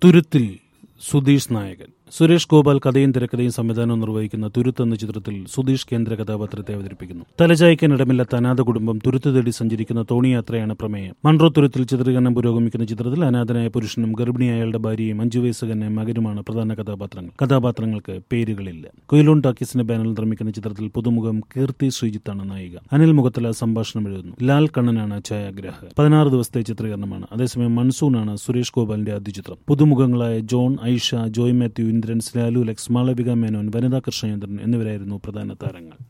തുരുത്തിൽ സുധീഷ് നായകൻ. സുരേഷ് ഗോപാൽ കഥയും തിരക്കഥയും സംവിധാനവും നിർവഹിക്കുന്ന തുരുത്ത് എന്ന ചിത്രത്തിൽ സുധീഷ് കേന്ദ്ര കഥാപാത്രത്തെ അവതരിപ്പിക്കുന്നു. തലചായ്ക്കാൻ ഇടമില്ലാത്ത അനാഥ കുടുംബം തുരുത്ത് തേടി സഞ്ചരിക്കുന്ന തോണിയാത്രയാണ് പ്രമേയം. മൺട്രോ തുരുത്തിൽ ചിത്രീകരണം പുരോഗമിക്കുന്ന ചിത്രത്തിൽ അനാഥനായ പുരുഷനും ഗർഭിണിയായ അയാളുടെ ഭാര്യയും 5 വയസ്സുകാരനായ മകനുമാണ് പ്രധാന കഥാപാത്രങ്ങൾ. കഥാപാത്രങ്ങൾക്ക് പേരുകളില്ല. കൊയിലോൺ ടാക്കീസിന്റെ ബാനറിൽ നിർമ്മിക്കുന്ന ചിത്രത്തിൽ പുതുമുഖം കീർത്തി ശ്രീജിത്താണ് നായിക. അനിൽ മുഖത്തല സംഭാഷണം എഴുതുന്നു. ലാൽ കണ്ണനാണ് ഛായാഗ്രാഹകൻ. 16 ദിവസത്തെ ചിത്രീകരണമാണ്. അതേസമയം മൺസൂണാണ് സുരേഷ് ഗോപാലിന്റെ ആദ്യ ചിത്രം. പുതുമുഖങ്ങളായ ജോൺ, ഐഷ, ജോയ് മാത്യു, ഇന്ദ്രൻസ്, ലാലു ലക്സ്, മാളവിക മേനോൻ, വനിതാ കൃഷ്ണചന്ദ്രൻ എന്നിവരായിരുന്നു പ്രധാന താരങ്ങൾ.